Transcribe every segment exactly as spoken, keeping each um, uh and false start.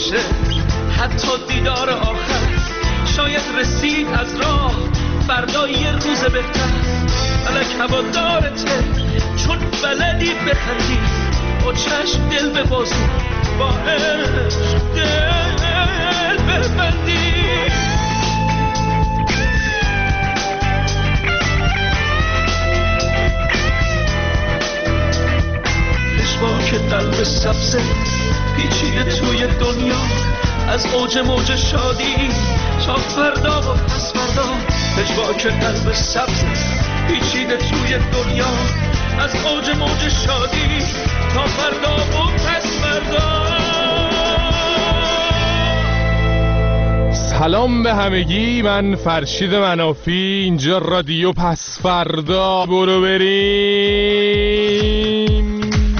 باشه حتی دیدار آخر، شاید رسید از راه فردا یه روز بهتر. فلک هوادارته چون بلدی بخندی، با چشم دل ببازی، با عشق دل ببندی. که قلب سبزه پیچیده توی دنیا، از اوج موج شادی تا فردا و پس فردا. پژواک قلب سبزه پیچیده توی دنیا، از اوج موج شادی تا فردا و پس فردا. سلام به همگی، من فرشید منافی، اینجا رادیو پس فردا. برو بریم.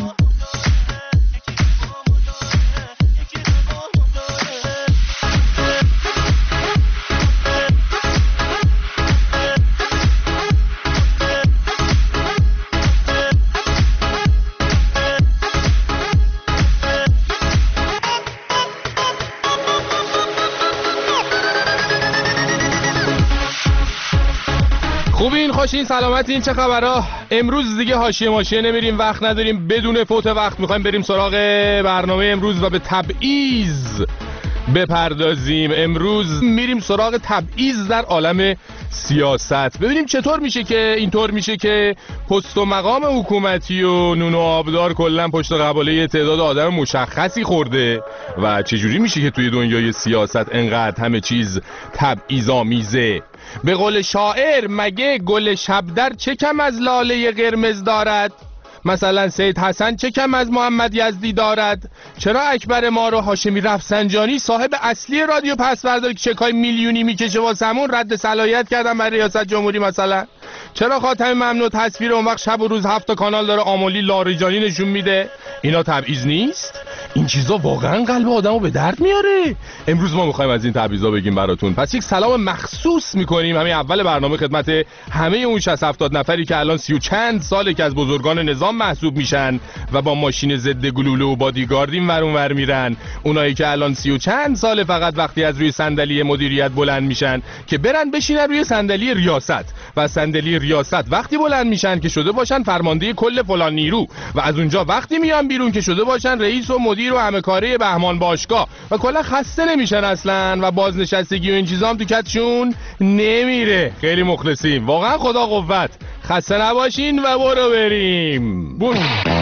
خوبین، خوشین، سلامتین، چه خبرها؟ امروز دیگه حاشیه ماشیه نمیریم، وقت نداریم. بدون فوت وقت میخوایم بریم سراغ برنامه امروز و به تبعیض بپردازیم. امروز میریم سراغ تبعیض در عالم سیاست. ببینیم چطور میشه که اینطور میشه که پست و مقام حکومتی و نون و آبدار کلا پشت قباله تعداد آدم مشخصی خورده و چجوری میشه که توی دنیای سیاست انقدر همه چیز تبعیض‌آمیزه. به قول شاعر، مگه گل شبدر چه کم از لاله قرمز دارد؟ مثلا سید حسن چه کم از محمد یزدی دارد؟ چرا اکبر ما رو هاشمی رفسنجانی صاحب اصلی رادیو پس فردا که چکای میلیونی میکشه واسمون رد صلاحیت کردن برای ریاست جمهوری؟ مثلا چرا خاتم ممنوع تصویر اون وقت شب و روز هفت تا کانال داره آمولی لاریجانی نشون میده؟ اینا تبعیض نیست؟ این چیزا واقعا قلب آدمو به درد میاره. امروز ما میخوایم از این تبعیضا بگیم براتون. پس یک سلام مخصوص میکنیم همین اول برنامه خدمت همه اون شصت هفتاد نفری که الان سی و چند ساله که از بزرگان نظام محسوب میشن و با ماشین ضد گلوله و بادیگارد این ور اون ور میرن. اونایی که الان سی و چند ساله فقط وقتی از روی صندلی مدیریت بلند میشن که برن بشینن روی صندلی ریاست و صندلی ریاست وقتی بلند میشن که شده باشن فرمانده کل فلان نیرو و از اونجا وقتی میان بیرون که شده باشن رئیس و مدیر و همه کاره بهمان باشگاه و کلا خسته نمیشن اصلا و بازنشستگی و این چیزا هم تو کتشون نمیره. خیلی مخلصیم، واقعا خدا قوت. خسته نباشین و برو بریم. برو.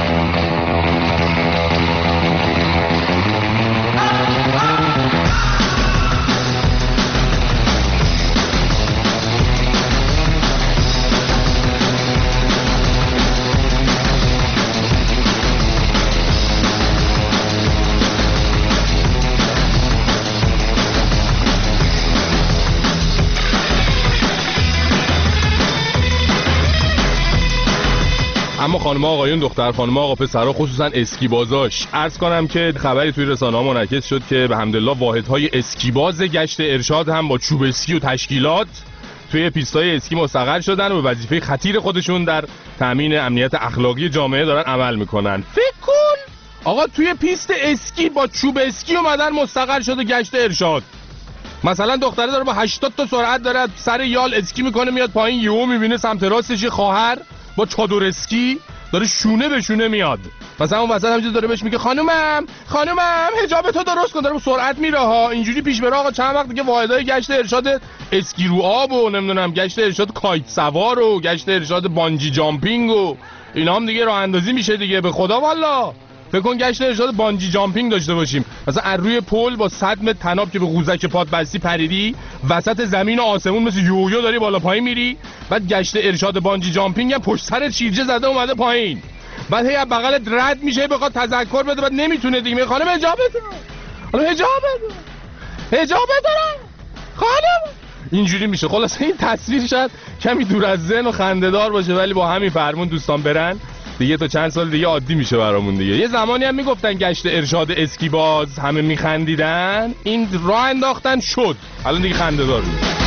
اما خانم آقایون، دختر خانم آقا پسرها، خصوصا اسکیبازاش، عرض کنم که خبری توی رسانه‌ها منعکس شد که به حمدالله واحدهای اسکیباز گشت ارشاد هم با چوب اسکی و تشکیلات توی پیستای اسکی مستقر شدن و به وظیفه خطیر خودشون در تامین امنیت اخلاقی جامعه دارن عمل میکنن. فکر کن آقا توی پیست اسکی با چوب اسکی اومدن مستقر شده گشت ارشاد. مثلا دختره داره با هشتاد تا سرعت داره سر یال اسکی میکنه، میاد پایین، یهو میبینه سمت راستش خواهر با چادر اسکی داره شونه به شونه میاد. مثلا اون وسط همینجوری داره بهش میگه خانومم خانومم حجابتو درست کن، داره با سرعت میره ها. اینجوری پیش بره آقا چند وقت دیگه واحدهای گشت ارشاد اسکی رو آب و نمیدونم گشت ارشاد کایت سوار و گشت ارشاد بانجی جامپینگ و اینا هم دیگه راه اندازی میشه دیگه. به خدا والا فکر کن گشت ارشاد بانجی جامپینگ داشته باشیم، مثلا از روی پل با صد متر طناب که به قوزک پات بستی پریدی وسط زمین و آسمون مثل یویو داری بالا پایین میری، بعد گشت ارشاد بانجی جامپینگ هم پشت سرت شیرجه زده اومده پایین، بعد هی از بغلت رد میشه بخواد تذکر بده، بعد نمیتونه دیگه. میگه خانم حجابتون، حالا حجابتون حجابتون خانم، اینجوری میشه. خلاص این تصویر شاید کمی دور از ذهن و خنده‌دار باشه ولی با همین فرمون دوستان برن دیگه تا چند سال دیگه عادی میشه برامون دیگه. یه زمانی هم میگفتن گشت ارشاد اسکی باز، همه میخندیدن، این راه انداختن شد، الان دیگه خنده دار میشه.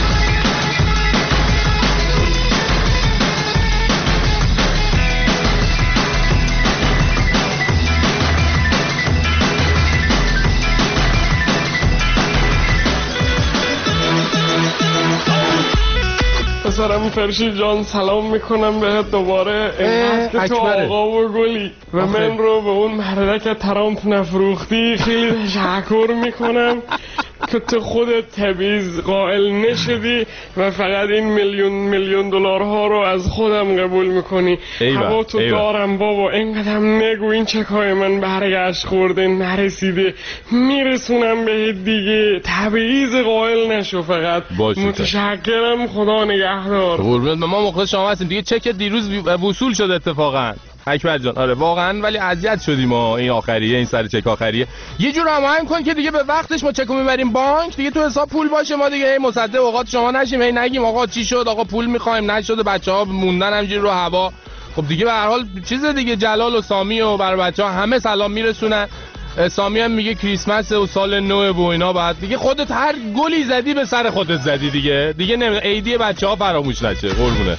سلام فرشید جان، سلام میکنم بهت دوباره. اینقدر تو آقا و گلی و من رو به اون مردک ترامپ نفروختی خیلی تشکر میکنم که تو خودت تبعیض قائل نشدی و فقط این میلیون میلیون دلارها رو از خودم قبول میکنی. هوا تو دارم بابا، اینقدرم نگو این چکای من برگشت خورده نرسیده، میرسونم به دیگه. تبعیض قائل نشو فقط. متشکرم، خدا نگهدار. قربونت، ما مخلص شما هستیم دیگه. چک دیروز وصول شد اتفاقا اکبر جان. آره واقعا، ولی اذیت شدیم ما این آخریه، این سر چک آخریه. یه جور هماهنگ کن که دیگه به وقتش ما چکو میبریم بانک، دیگه تو حساب پول باشه، ما دیگه هی مصدق اوقات شما نشیم، هی نگیم آقا چی شد، آقا پول میخوایم نشد، بچه‌ها موندن همینجوری رو هوا. خب دیگه به هر حال چیز دیگه، جلال و سامی و برای بچه‌ها همه سلام میرسونن. سامی هم میگه کریسمس و سال نو و اینا، بعد دیگه خودت هر گلی زدی به سر خودت زدی دیگه. دیگه نمی عیدی بچه‌ها فراموش نشه. قربونه.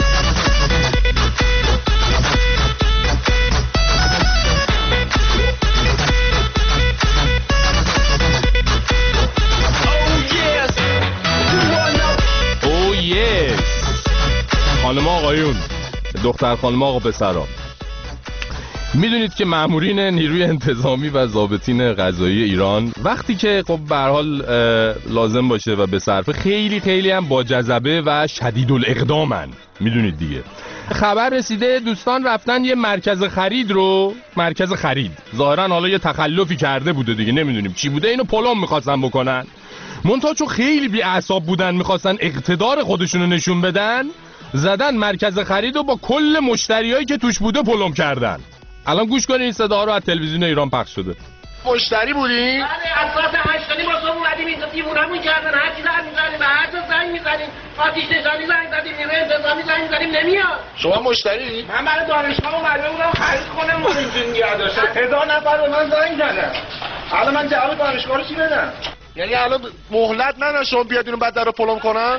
خانم آقایون، دختر خانم آقا پسرا، میدونید که مامورین نیروی انتظامی و ضابطین قضایی ایران وقتی که خب به هر حال لازم باشه و به صرفه خیلی خیلی هم با جذبه و شدید الاقدامن. میدونید دیگه خبر رسیده دوستان رفتن یه مرکز خرید رو، مرکز خرید ظاهرا حالا یه تخلفی کرده بوده دیگه، نمیدونیم چی بوده، اینو پلم میخواستن بکنن. منتها چون خیلی بی اعصاب بودن میخواستن اقتدار خودشونو نشون بدن، زدن مرکز خرید و با کل مشتریایی که توش بوده پلم کردن. الان گوش کنین این صدا رو، از تلویزیون ایران پخش شده. مشتری بودی؟ بله، از ساعت هشتانی با صبح اومدیم اینجا دیوونمون کردن، هر چی زنگ می‌زنیم به هر جا زنگ می‌زنیم، آتش نشانی زنگ زدیم، نیروی انتظامی زنگ زدیم نمیاد. شما مشتری؟ من برای دانشگاه اومده بودم خرید کنم ماشین نگه داشتم. هزار نفر به من زنگ زدن. الان من جواب دانشگاه رو چی بدم؟ یعنی الان مهلت ندن شما بیاد اینو بعد درو پلم کنن؟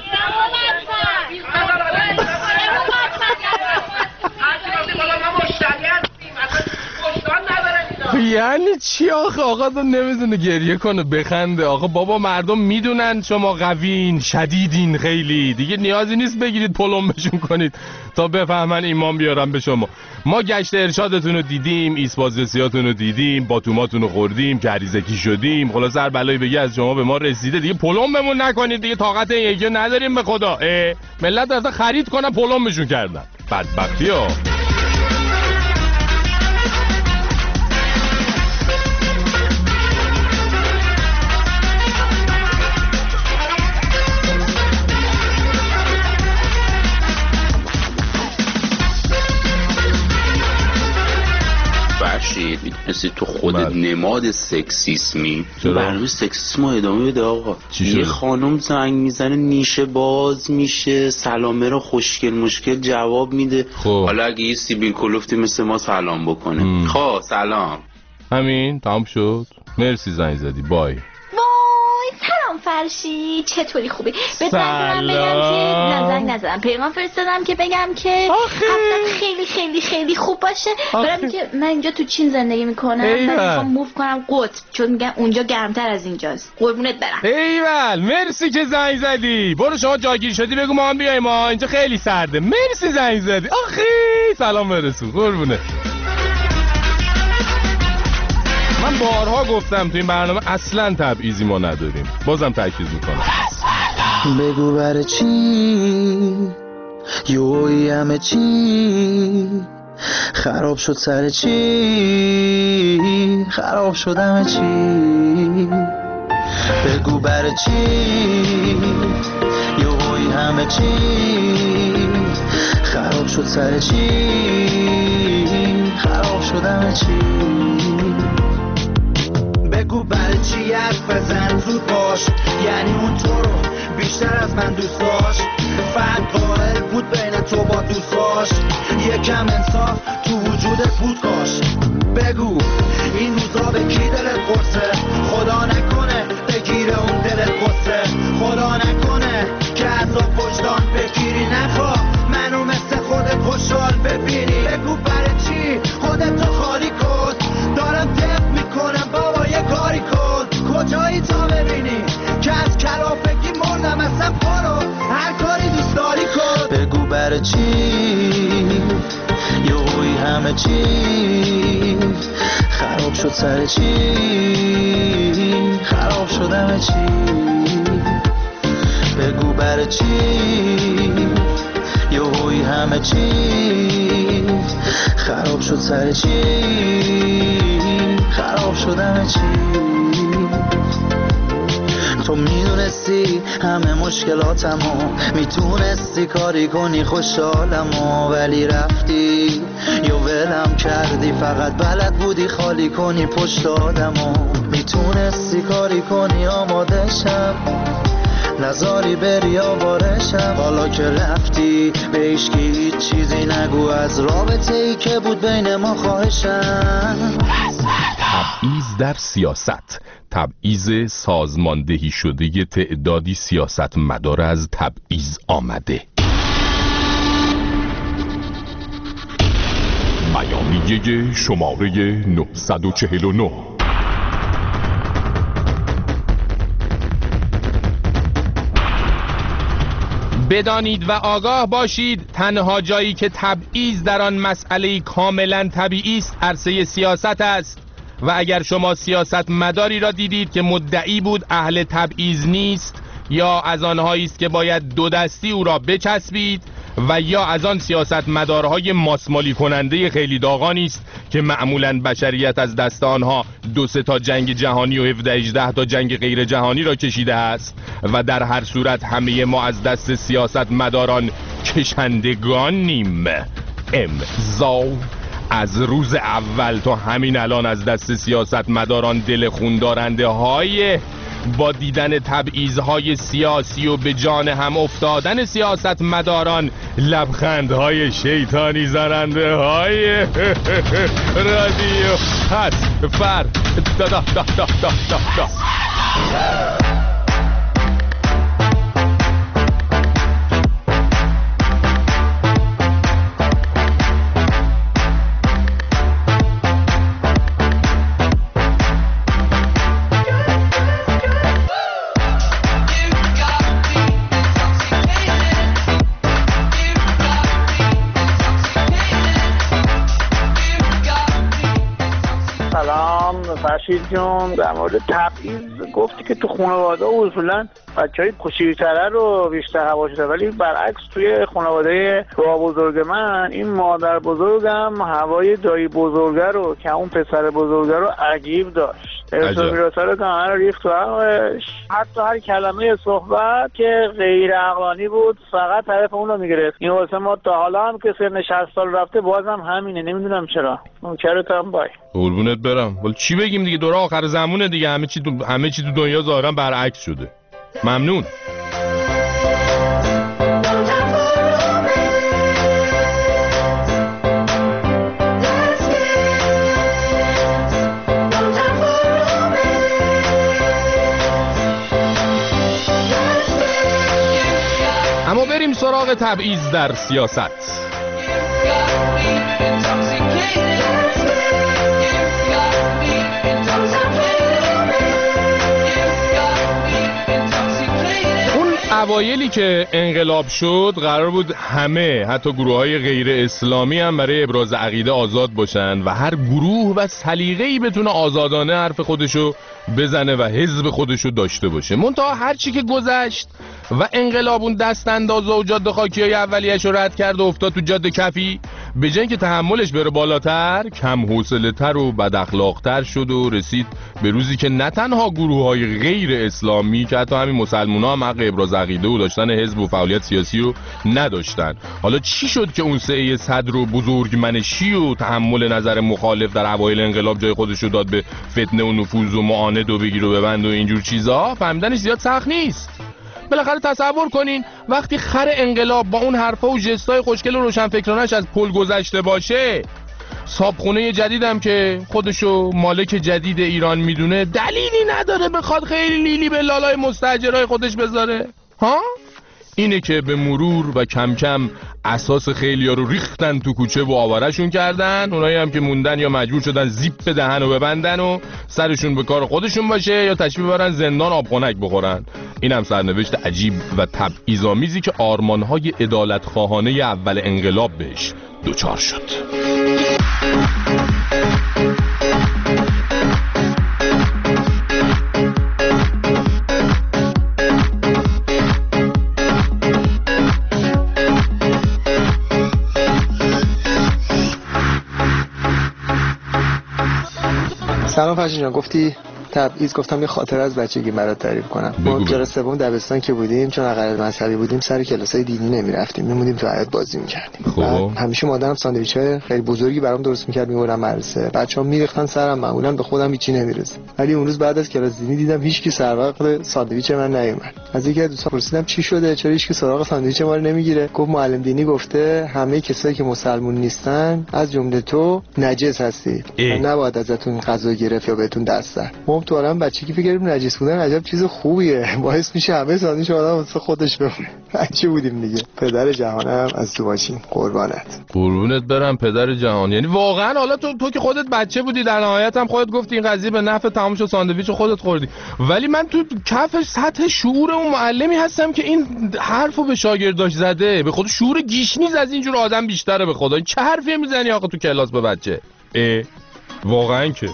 یعنی چی آخه؟ آقا تو نمیزونه گریه کنه بخنده. آقا بابا مردم میدونن شما قوین شدیدین، خیلی دیگه نیازی نیست بگیرید پلم بشون کنید تا بفهمن ایمان بیارن به شما. ما گشت ارشادتون رو دیدیم، ایسپازرسیاتون رو دیدیم، باتوماتون رو خوردیم، کریزکی شدیم، خلاص هر بلایی بگی از شما به ما رسیده دیگه. پلم بمون نکنید دیگه، طاقت این یکی نداریم به خدا. ملت رفتن خرید کنن پلم بشون کردن. بدبختی ها. میتونستی تو خودت نماد سکسیسمی، برنامه سکسیسم رو ادامه بده آقا. یه خانم زنگ میزنه نیشه باز میشه، سلامه رو خوشگل مشکل جواب میده. خوب. حالا اگه یه سیبیل کلوفتی مثل ما سلام بکنه، خب سلام، همین تمام شد. مرسی زنگ زدی، بای. سلام فرشی، چطوری؟ خوبی؟ بهت زنگ بگم که نه زنگ نزدم، پیغام فرستادم که بگم که هفتت خیلی خیلی خیلی خوب باشه. برام که من اینجا تو چین زندگی میکنم، من میخوام موو کنم قطب، چون میگن اونجا گرمتر از اینجاست. قربونت برم. ایول، مرسی که زنگ زدی. برو شما جاگیر شدی بگو ما هم بیایم، ما اینجا خیلی سرده. مرسی زنگ زدی. آخی سلام برسون. قربونه. من بارها گفتم تو این برنامه اصلا تبعیضی ما نداریم، بازم تاکید میکنم. بگو برای چی یوی همه چی خراب شد، سر چی خراب شد همه چی. بگو برای چی یوی همه چی خراب شد، سر چی خراب شد همه چی. بگو برای چی حرف بزن زود باش، یعنی اون تو رو بیشتر از من دوست داشت، فقط قائل بود بین تو با دوستاش، یکم انصاف تو وجودت بود کاش. بگو این روزا به کی دلت قرصه، خدا نکنه بگیره اون دلت قصه، خدا نکنه که عذاب وجدان بگیری، نخواه منو مثل خودت خوشحال ببینی. بگو برای چی خودتو خالی کن، دارم دف میکنم بابا یه کاری کن، کجایی تا ببینی که از کلافگی مردم، اصلا برو هر کاری دوست داری کن. بگو همه چی خراب شد سر چی خراب شد همه چی بگو بر چی یهویی همه چی خراب شد سر چی خراب شد همه چی تو میدونستی همه مشکلاتمو میتونستی کاری کنی خوشحالمو ولی رفتی یا ولم کردی فقط بلد بودی خالی کنی پشت آدمو میتونستی کاری کنی آمادشم نزاری بری آوارشم حالا که رفتی به هیچکی هیچ چیزی نگو از رابطه ای که بود بین ما خواهشم تبعیض در سیاست تبعیض سازماندهی شده تعدادی سیاست مدار از تبعیض آمده بیانیه شماره نهصد و چهل و نه بدانید و آگاه باشید تنها جایی که تبعیض در آن مسئله کاملا طبیعی است عرصه سیاست است و اگر شما سیاست مداری را دیدید که مدعی بود اهل تبعیض نیست یا از آنهایی است که باید دو دستی او را بچسبید و یا از آن سیاست مدارهای ماسمالی کننده خیلی داغانی است که معمولاً بشریت از دست آنها دو سه تا جنگ جهانی و هفده هجده تا جنگ غیر جهانی را کشیده است و در هر صورت همه ما از دست سیاست مداران کشندگانیم. امضا از روز اول تا همین الان از دست سیاست مداران دل خون دارنده های با دیدن تبعیض‌های سیاسی و به جان هم افتادن سیاست مداران لبخندهای شیطانی زننده های رادیو هت فر دا دا دا دا دا دا دا. فرشید جون در مورد تبعیض گفتی که تو خانواده اصولا بچهای کوچیک‌تره رو بیشتر هواشیده ولی برعکس توی خانواده با بزرگ من این مادر بزرگم هوای دایی بزرگه رو که اون پسر بزرگه رو عجیب داشت میراثا رو که همه رو ریخت تو عقلش حتی هر کلمه صحبت که غیر عقلانی بود فقط طرف اون رو میگرفت این واسه ما تا حالا هم که سن شصت سال رفته بازم همینه نمیدونم چرا منکرت هم بای قربونت برم ولی چی بگیم دیگه دوره آخر زمونه دیگه همه چی تو همه چی تو دنیا ظاهرا برعکس شده ممنون اما بریم سراغ تبعیض در سیاست. اوایلی که انقلاب شد قرار بود همه حتی گروه‌های غیر اسلامی هم برای ابراز عقیده آزاد باشن و هر گروه و سلیقه‌ای بتونه آزادانه حرف خودشو بزنه و حزب خودشو داشته باشه. منتها هر چی که گذشت و انقلاب اون دست اندازه و جاده خاکی‌های اولیه‌شو رد کرد و افتاد تو جاده کفی به جای اینکه تحملش بره بالاتر کم حوصله‌تر و بد اخلاق‌تر شد و رسید به روزی که نه تنها گروه‌های غیر اسلامی که حتی همین مسلمان‌ها هم حق ابراز عقیده و داشتن حزب و فعالیت سیاسی رو نداشتن. حالا چی شد که اون سعی صدر و بزرگمنشی و تحمل نظر مخالف در اوایل انقلاب جای خودش رو داد به فتنه و نفوذ و معاند و بگیر و ببند و اینجور چیزا؟ فهمیدنش زیاد سخت نیست. بالاخره تصور کنین وقتی خر انقلاب با اون حرفا و ژستای خوشگل و روشنفکرانش از پل گذشته باشه، صابخونه جدیدم که خودشو مالک جدید ایران میدونه دلیلی نداره بخواد خیلی لیلی به لالای مستاجرای خودش بذاره. ها؟ اینه که به مرور و کم کم اساس خیلیا رو ریختن تو کوچه و آوارشون کردن. اونایی هم که موندن یا مجبور شدن زیپ دهن و ببندن و سرشون به کار خودشون باشه یا تشریف ببرن زندان آبخنک بخورن. این هم سرنوشت عجیب و تبعیض‌آمیزی که آرمان‌های عدالت خواهانه اول انقلاب بهش دوچار شد. سلام فرشید جان، گفتی تبعیض، گفتم یه خاطره از بچگی برات تعریف کنم. ما کلاس سوم دبستان که بودیم، چون اقل مذهبی بودیم سر کلاسای دینی نمیرفتیم، میموندیم تو حیاط بازی میکردیم. خب همیشه مادرم ساندویچ‌های خیلی بزرگی برام درست میکرد میبردم مدرسه. بچه‌ها میریختن سرم، معمولا به خودم هیچی نمیرسه. ولی اون روز بعد از کلاس دینی دیدم هیچکی سر وقت ساندویچ من نیومد. از یکی از دوستان پرسیدم چی شده، چرا هیچکی سراغ ساندویچ ما رو نمیگیره؟ گفت معلم دینی گفته همه کسایی که مسلمون نیستن از جمله تو نجس هستی و نباید ازتون غذا گرفت یا بهتون دست زد. ما تو عالم بچگی فکر کردیم نجس بودن عجب چیز خوبیه، باعث میشه همه ساندویچ آدم واسه خودش بمونه. بچه بودیم دیگه. پدر جهانم از تو ماشین، قربانت. قربونت برم پدر جهان. یعنی واقعا حالا تو تو که خودت بچه بودی، در نهایت هم خودت گفتی این قضیه به نفع تمام شد، ساندویچ خودت خوردی، ولی من تو کف سطح شعور اون معلمی هستم که این حرفو به شاگرداش زده. به خود شعور گیشنیز از اینجور آدم بیشتره. به خدا چه حرفی میزنی آقا تو کلاس به بچه؟ اه واقعا که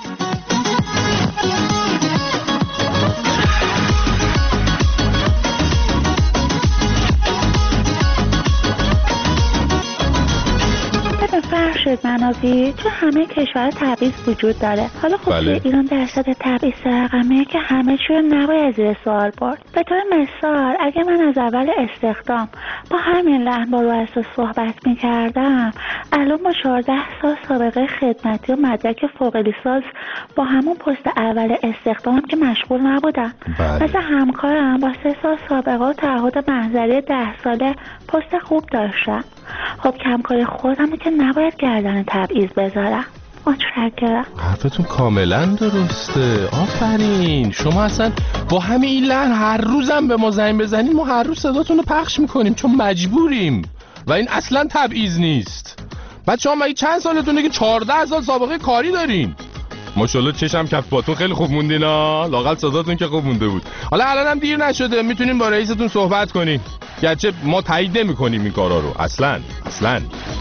فرشید منابی تو همه کشور تبعیض وجود داره. حالا خب بله. ایران درصد تبعیض رقمیه که همه چیو نباید زیر سوال برد. به طور مثال اگه من از اول استخدام با همین لحن با رؤسا صحبت میکردم، الان با چهارده سال سابقه خدمتی و مدرک فوق لیسانس با همون پست اول استخدام که مشغول نبودم. بله. مثل همکارم با سه سال سابقه و تعهد محضری ده ساله پست خوب داشتم. خب کمکار خودم که نباید گردن تبعیض بذارم. متشکرم. حرفتون کاملا درسته. آفرین. شما اصلا با همین این لحن هر روزم به ما زنگ بزنید، ما هر روز صداتون رو پخش میکنیم چون مجبوریم و این اصلا تبعیض نیست. بچه ها مگه چند سالتونه که چهارده سال سابقه کاری دارین؟ ماشاءالله چشم کف باتون خیلی خوب موندین ها. لااقل صداتون که خوب مونده بود. حالا الان هم دیر نشده، میتونین با رئیستون صحبت کنین. گرچه ما تایید نمی‌کنیم این کارا رو اصلاً اصلاً.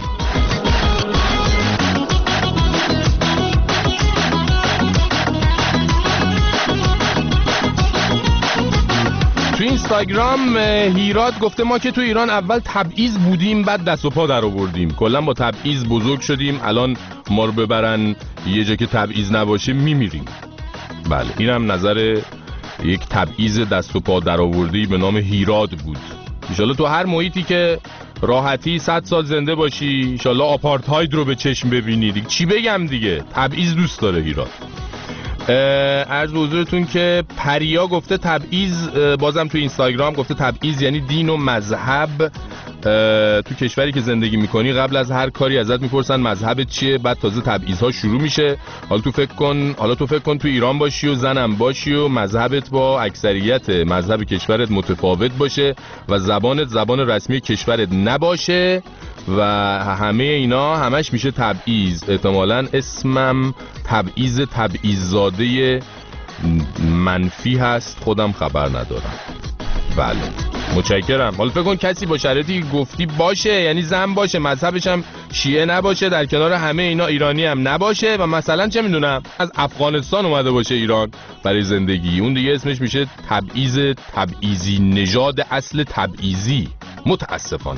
تو اینستاگرام هیراد گفته ما که تو ایران اول تبعیض بودیم بعد دست و پا در آوردیم، کلا با تبعیض بزرگ شدیم، الان ما رو ببرن یه جا که تبعیض نباشه میمیریم. بله اینم نظر یک تبعیض دست و پا در آورده‌ای به نام هیراد بود. انشالله تو هر محیطی که راحتی صد سال زنده باشی، انشالله آپارتاید رو به چشم ببینی دیگه. چی بگم دیگه، تبعیض دوست داره هیراد. عرض به حضورتون که پریا گفته تبعیض، بازم تو اینستاگرام گفته تبعیض یعنی دین و مذهب. تو کشوری که زندگی میکنی قبل از هر کاری ازت میپرسن مذهبت چیه، بعد تازه تبعیض‌ها شروع میشه. حالا تو فکر کن حالا تو فکر کن تو ایران باشی و زنم باشی و مذهبت با اکثریت مذهب کشورت متفاوت باشه و زبانت زبان رسمی کشورت نباشه و همه اینا همش میشه تبعیض. احتمالاً اسمم تبعیض تبعیض‌زاده منفی هست، خودم خبر ندارم. بله متشکرم. حالا فکر کن کسی با شرایطی گفتی باشه، یعنی زن باشه، مذهبش هم شیعه نباشه، در کنار همه اینا ایرانی هم نباشه و مثلا چه میدونم از افغانستان اومده باشه ایران برای زندگی، اون دیگه اسمش میشه تبعیض تبعیضی، نژاد اصل تبعیضی. متاسفانه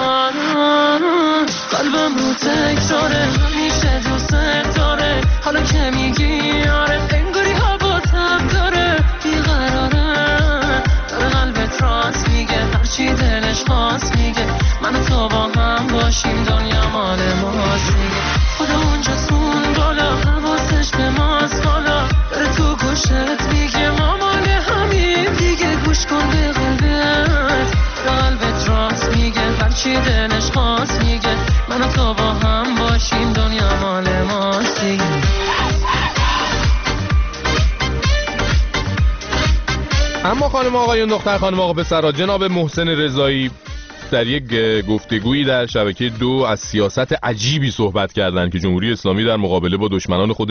قلبم رو تکراره، همیشه دوست داره، حالا که میگی آره انگاری حواسم داره، بیقراره داره قلبت راست میگه، هرچی دلش خواست میگه، من و تو با هم باشیم دنیا مال ماست میگه، خدا اونجا سون بالا حواسش به ماست بالا، داره تو گوشت میگه ما مال همین دیگه، گوش کن به قلبت، قلبت راست میگه، هرچی دلش خواست میگه، من و تو با هم باشیم دنیا مال ماست دیگه. اما خانم آقایون، دختر خانم آقا پسرها، جناب محسن رضایی در یک گفتگویی در شبکه دو از سیاست عجیبی صحبت کردند که جمهوری اسلامی در مقابله با دشمنان خود